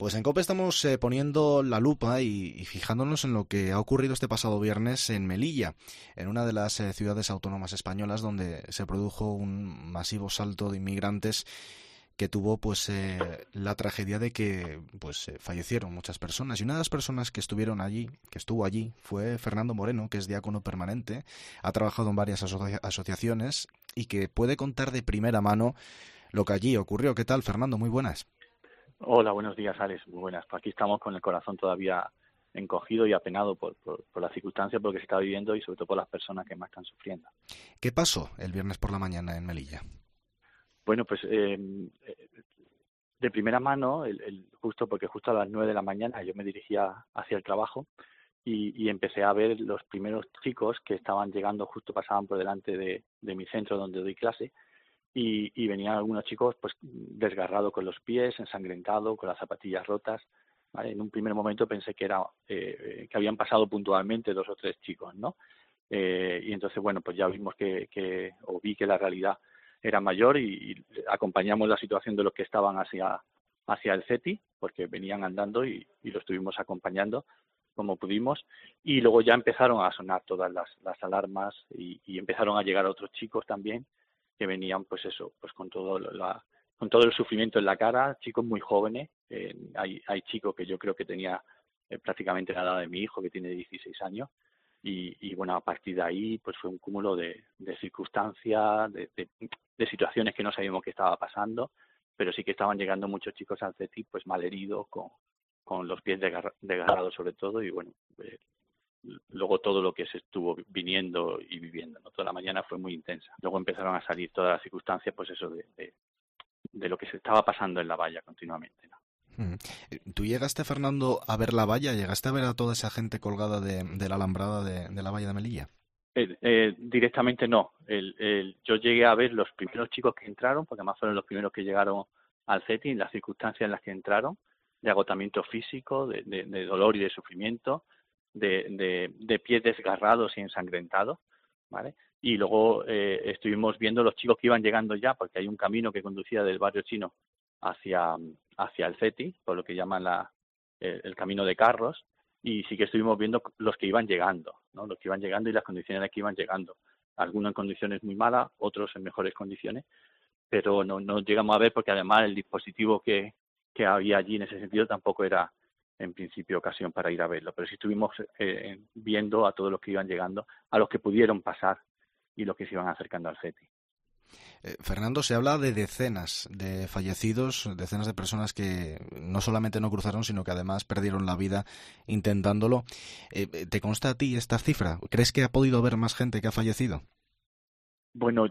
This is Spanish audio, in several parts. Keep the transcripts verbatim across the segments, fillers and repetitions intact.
Pues en COPE estamos eh, poniendo la lupa y, y fijándonos en lo que ha ocurrido este pasado viernes en Melilla, en una de las eh, ciudades autónomas españolas donde se produjo un masivo salto de inmigrantes que tuvo pues eh, la tragedia de que pues eh, fallecieron muchas personas. Y una de las personas que estuvieron allí, que estuvo allí, fue Fernando Moreno, que es diácono permanente, ha trabajado en varias asocia- asociaciones y que puede contar de primera mano lo que allí ocurrió. ¿Qué tal, Fernando? Muy buenas. Hola, buenos días, Alex. Muy buenas. Pues aquí estamos con el corazón todavía encogido y apenado por, por, por las circunstancias, por lo que se está viviendo y sobre todo por las personas que más están sufriendo. ¿Qué pasó el viernes por la mañana en Melilla? Bueno, pues eh, de primera mano, el, el, justo porque justo a las nueve de la mañana yo me dirigía hacia el trabajo y, y empecé a ver los primeros chicos que estaban llegando, justo pasaban por delante de, de mi centro donde doy clase. Y, y venían algunos chicos pues desgarrados con los pies, ensangrentados, con las zapatillas rotas. ¿Vale? En un primer momento pensé que era eh, que habían pasado puntualmente dos o tres chicos, ¿no? Eh, y entonces, bueno, pues ya vimos que, que, o vi que la realidad era mayor y, y acompañamos la situación de los que estaban hacia, hacia el CETI, porque venían andando y, y lo estuvimos acompañando como pudimos. Y luego ya empezaron a sonar todas las, las alarmas y, y empezaron a llegar otros chicos también que venían pues eso, pues con todo la, con todo el sufrimiento en la cara, chicos muy jóvenes, eh, hay, hay chicos que yo creo que tenía eh, prácticamente la edad de mi hijo, que tiene dieciséis años, y, y bueno, a partir de ahí pues fue un cúmulo de, de circunstancias, de, de, de situaciones que no sabíamos qué estaba pasando, pero sí que estaban llegando muchos chicos al CETI pues malheridos, con, con los pies desgarrados sobre todo, y bueno, eh, luego todo lo que se estuvo viniendo y viviendo, ¿no? Toda la mañana fue muy intensa. Luego empezaron a salir todas las circunstancias, pues eso, de, de, de lo que se estaba pasando en la valla continuamente, ¿no? Mm. ¿Tú llegaste, Fernando, a ver la valla? ¿Llegaste a ver a toda esa gente colgada de, de la alambrada de, de la valla de Melilla? Eh, eh, directamente no. El, el, yo llegué a ver los primeros chicos que entraron, porque además fueron los primeros que llegaron al CETI, las circunstancias en las que entraron, de agotamiento físico, de, de, de dolor y de sufrimiento, de, de, de pies desgarrados y ensangrentados, ¿vale? Y luego eh, estuvimos viendo los chicos que iban llegando ya, porque hay un camino que conducía del barrio chino hacia, hacia el CETI, por lo que llaman la, el, el camino de carros, y sí que estuvimos viendo los que iban llegando, ¿no? Los que iban llegando y las condiciones en las que iban llegando. Algunos en condiciones muy malas, otros en mejores condiciones, pero no, no llegamos a ver porque además el dispositivo que, que había allí en ese sentido tampoco era en principio ocasión para ir a verlo, pero sí estuvimos eh, viendo a todos los que iban llegando, a los que pudieron pasar y los que se iban acercando al CETI. Eh, Fernando, se habla de decenas de fallecidos, decenas de personas que no solamente no cruzaron, sino que además perdieron la vida intentándolo. Eh, ¿Te consta a ti esta cifra? ¿Crees que ha podido haber más gente que ha fallecido? Bueno,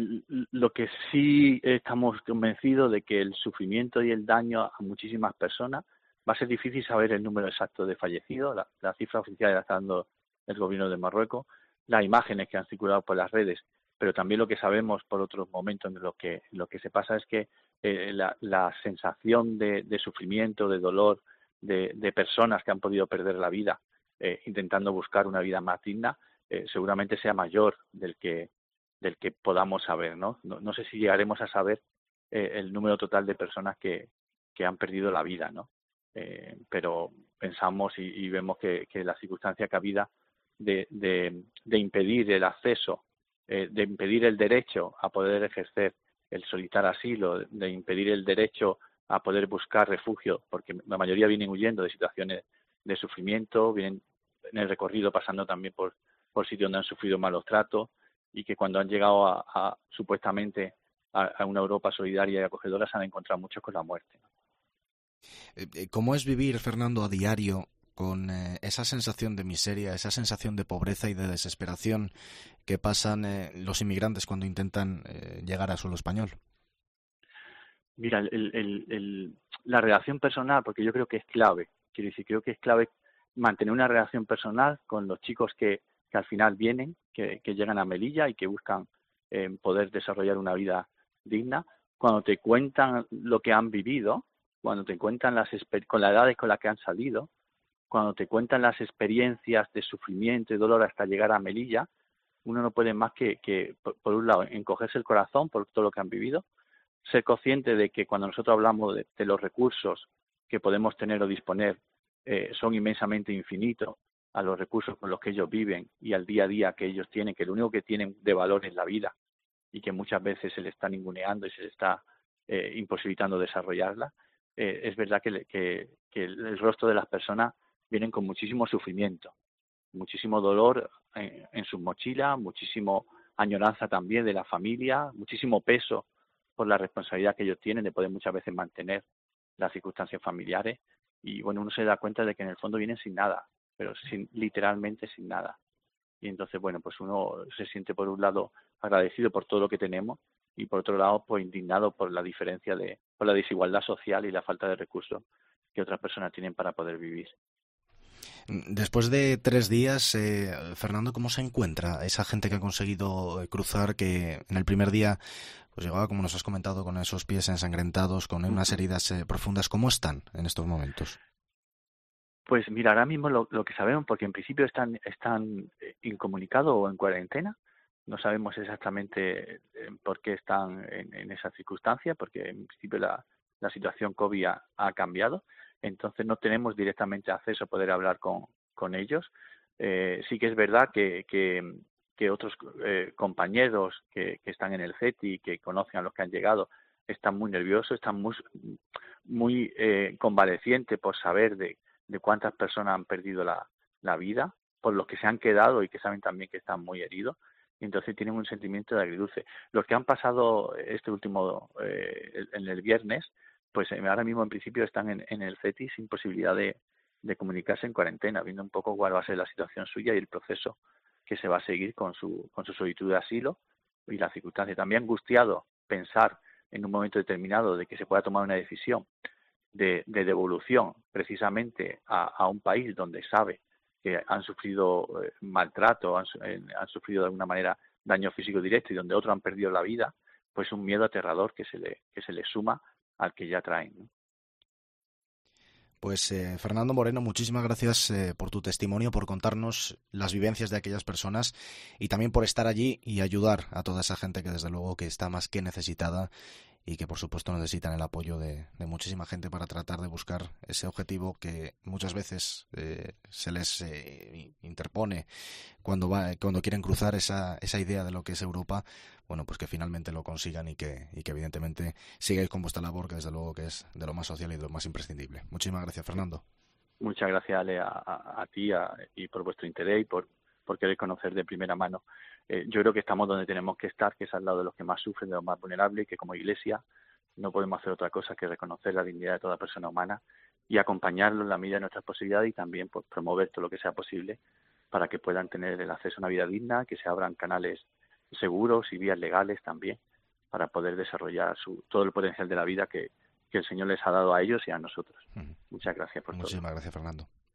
lo que sí estamos convencidos de que el sufrimiento y el daño a muchísimas personas va a ser difícil saber el número exacto de fallecidos. La, la cifra oficial la está dando el gobierno de Marruecos, las imágenes que han circulado por las redes, pero también lo que sabemos por otros momentos de lo que lo que se pasa es que eh, la, la sensación de, de sufrimiento, de dolor, de, de personas que han podido perder la vida eh, intentando buscar una vida más digna, eh, seguramente sea mayor del que del que podamos saber, ¿no? No, no sé si llegaremos a saber eh, el número total de personas que, que han perdido la vida, ¿no? Eh, pero pensamos y, y vemos que, que la circunstancia cabida de, de, de impedir el acceso, eh, de impedir el derecho a poder ejercer el solicitar asilo, de impedir el derecho a poder buscar refugio, porque la mayoría vienen huyendo de situaciones de sufrimiento, vienen en el recorrido pasando también por, por sitios donde han sufrido malos tratos, y que cuando han llegado a, a supuestamente a, a una Europa solidaria y acogedora se han encontrado muchos con la muerte, ¿no? ¿Cómo es vivir, Fernando, a diario con eh, esa sensación de miseria, esa sensación de pobreza y de desesperación que pasan eh, los inmigrantes cuando intentan eh, llegar a suelo español? Mira, el, el, el, la relación personal, porque yo creo que es clave, quiero decir, creo que es clave mantener una relación personal con los chicos que, que al final vienen, que, que llegan a Melilla y que buscan eh, poder desarrollar una vida digna. Cuando te cuentan lo que han vivido, cuando te cuentan las con las edades con las que han salido, cuando te cuentan las experiencias de sufrimiento y dolor hasta llegar a Melilla, uno no puede más que, que por, por un lado, encogerse el corazón por todo lo que han vivido, ser consciente de que cuando nosotros hablamos de, de los recursos que podemos tener o disponer eh, son inmensamente infinitos a los recursos con los que ellos viven y al día a día que ellos tienen, que lo único que tienen de valor es la vida y que muchas veces se le está ninguneando y se le está eh, imposibilitando desarrollarla, eh, es verdad que, que, que el rostro de las personas vienen con muchísimo sufrimiento, muchísimo dolor en, en sus mochilas, muchísimo añoranza también de la familia, muchísimo peso por la responsabilidad que ellos tienen de poder muchas veces mantener las circunstancias familiares y bueno, uno se da cuenta de que en el fondo vienen sin nada, pero sin, literalmente sin nada. Y entonces, bueno, pues uno se siente por un lado agradecido por todo lo que tenemos y por otro lado, pues indignado por la diferencia de, por la desigualdad social y la falta de recursos que otras personas tienen para poder vivir. Después de tres días, eh, Fernando, ¿cómo se encuentra esa gente que ha conseguido cruzar, que en el primer día pues llegaba, como nos has comentado, con esos pies ensangrentados, con unas heridas eh, profundas? ¿Cómo están en estos momentos? Pues mira, ahora mismo lo, lo que sabemos, porque en principio están, están incomunicados o en cuarentena, no sabemos exactamente por qué están en, en esas circunstancias, porque en principio la, la situación COVID ha, ha cambiado, entonces no tenemos directamente acceso a poder hablar con, con ellos. Eh, sí que es verdad que, que, que otros eh, compañeros que, que están en el C E T I, que conocen a los que han llegado, están muy nerviosos, están muy, muy eh, convalecientes por saber de de cuántas personas han perdido la, la vida, por los que se han quedado y que saben también que están muy heridos, y entonces tienen un sentimiento de agridulce. Los que han pasado este último, eh, en el viernes, pues ahora mismo en principio están en, en el C E T I sin posibilidad de, de comunicarse en cuarentena, viendo un poco cuál va a ser la situación suya y el proceso que se va a seguir con su, con su solicitud de asilo y la circunstancia. También angustiado pensar en un momento determinado de que se pueda tomar una decisión De, de devolución precisamente a, a un país donde sabe que han sufrido eh, maltrato, han, eh, han sufrido de alguna manera daño físico directo y donde otros han perdido la vida, pues un miedo aterrador que se le, que se le suma al que ya traen, ¿no? Pues eh, Fernando Moreno, muchísimas gracias eh, por tu testimonio, por contarnos las vivencias de aquellas personas y también por estar allí y ayudar a toda esa gente que desde luego que está más que necesitada y que por supuesto necesitan el apoyo de, de muchísima gente para tratar de buscar ese objetivo que muchas veces eh, se les eh, interpone cuando va, cuando quieren cruzar esa, esa idea de lo que es Europa. Bueno, pues que finalmente lo consigan y que, y que evidentemente sigáis con vuestra labor, que desde luego que es de lo más social y de lo más imprescindible. Muchísimas gracias, Fernando. Muchas gracias, Ale, a, a, a ti a, y por vuestro interés y por, por querer conocer de primera mano. Eh, yo creo que estamos donde tenemos que estar, que es al lado de los que más sufren, de los más vulnerables, y que como Iglesia no podemos hacer otra cosa que reconocer la dignidad de toda persona humana y acompañarlo en la medida de nuestras posibilidades y también pues, promover todo lo que sea posible para que puedan tener el acceso a una vida digna, que se abran canales seguros y vías legales también para poder desarrollar su, todo el potencial de la vida que, que el Señor les ha dado a ellos y a nosotros. Uh-huh. Muchas gracias por Muchísimas todo. gracias, Fernando.